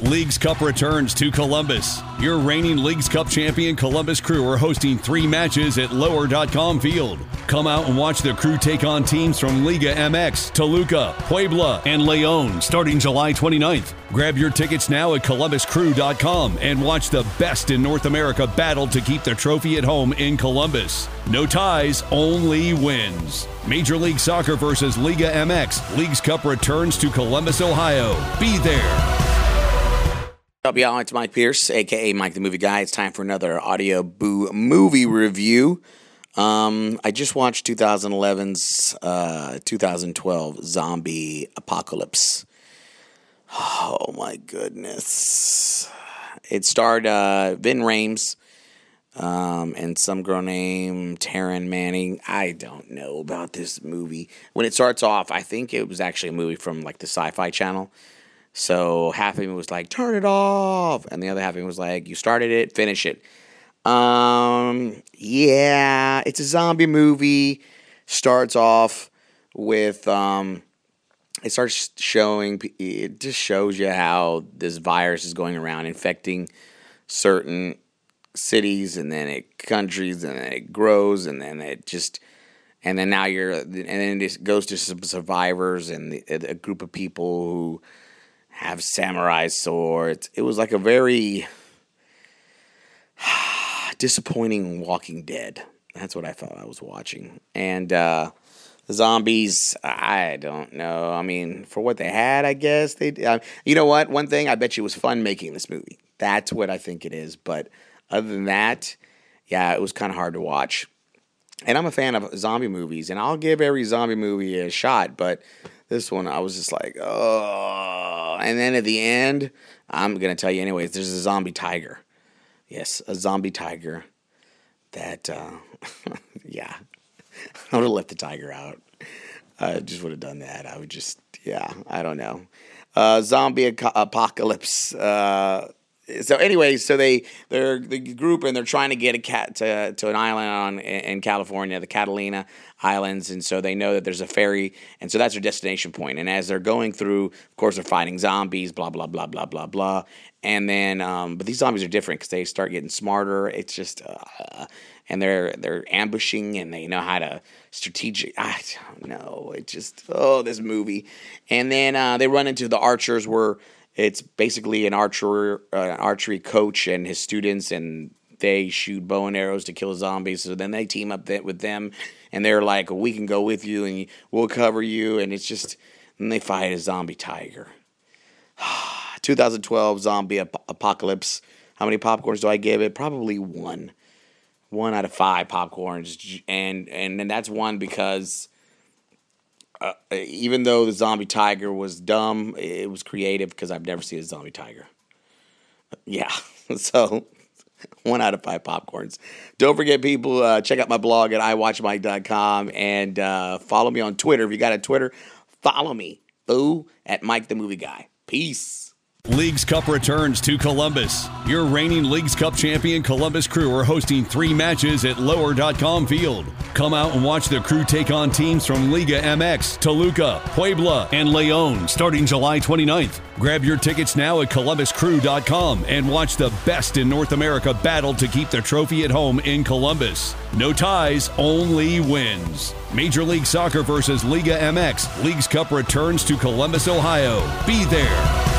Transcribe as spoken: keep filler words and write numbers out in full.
Leagues Cup returns to Columbus. Your reigning Leagues Cup champion Columbus Crew are hosting three matches at lower dot com Field. Come out and watch the Crew take on teams from Liga M X, Toluca, Puebla, and León starting July twenty-ninth. Grab your tickets now at columbus crew dot com and watch the best in North America battle to keep the trophy at home in Columbus. No ties, only wins. Major League Soccer versus Liga M X. Leagues Cup returns to Columbus, Ohio. Be there. What's up, y'all? It's Mike Pierce, a k a. Mike the Movie Guy. It's time for another Audio Boo movie review. Um, I just watched twenty eleven's uh, twenty twelve Zombie Apocalypse. Oh, my goodness. It starred uh, Vin Rames um, and some girl named Taryn Manning. I don't know about this movie. When it starts off, I think it was actually a movie from like the Sci-Fi Channel. So half of me was like, turn it off. And the other half of me was like, you started it, finish it. Um, yeah, it's a zombie movie. Starts off with, um, it starts showing, it just shows you how this virus is going around infecting certain cities and then it countries and then it grows and then it just, and then now you're, and then it goes to some survivors and the, a group of people who have samurai swords. It was like a very disappointing Walking Dead. That's what I thought I was watching. And uh, the zombies, I don't know. I mean, for what they had, I guess they. Uh, you know what? One thing, I bet you it was fun making this movie. That's what I think it is. But other than that, yeah, it was kind of hard to watch. And I'm a fan of zombie movies, and I'll give every zombie movie a shot. But this one, I was just like, oh. And then at the end, I'm going to tell you anyways, there's a zombie tiger. Yes, a zombie tiger that, uh, yeah, I would have left the tiger out. I just would have done that. I would just, yeah, I don't know. Uh, zombie ac- apocalypse. Uh, so anyway, so they, they're the group and they're trying to get a cat to, to an island on in California, the Catalina Islands, and so they know that there's a ferry, and so that's their destination point. And as they're going through, of course, they're fighting zombies, blah, blah, blah, blah, blah, blah. And then, um, but these zombies are different because they start getting smarter. It's just, uh, and they're they're ambushing, and they know how to strategic. I don't know. It just, oh, this movie. And then uh, they run into the archers, where it's basically an archer, uh, an archery coach and his students, and they shoot bow and arrows to kill zombies. So then they team up th- with them, and they're like, well, we can go with you, and we'll cover you. And it's just, and they fight a zombie tiger. twenty twelve Zombie ap- Apocalypse. How many popcorns do I give it? Probably one. One out of five popcorns. And and, and that's one because uh, even though the zombie tiger was dumb, it was creative because I've never seen a zombie tiger. Yeah. So one out of five popcorns. Don't forget, people, uh, check out my blog at i watch mike dot com and uh, follow me on Twitter. If you got a Twitter, follow me. Boo at Mike the Movie Guy. Peace. Leagues Cup returns to Columbus. Your reigning Leagues Cup champion Columbus Crew are hosting three matches at lower dot com Field. Come out and watch the Crew take on teams from Liga M X, Toluca, Puebla, and León starting July twenty-ninth. Grab your tickets now at columbus crew dot com and watch the best in North America battle to keep the trophy at home in Columbus. No ties, only wins. Major League Soccer versus Liga M X. Leagues Cup returns to Columbus, Ohio. Be there.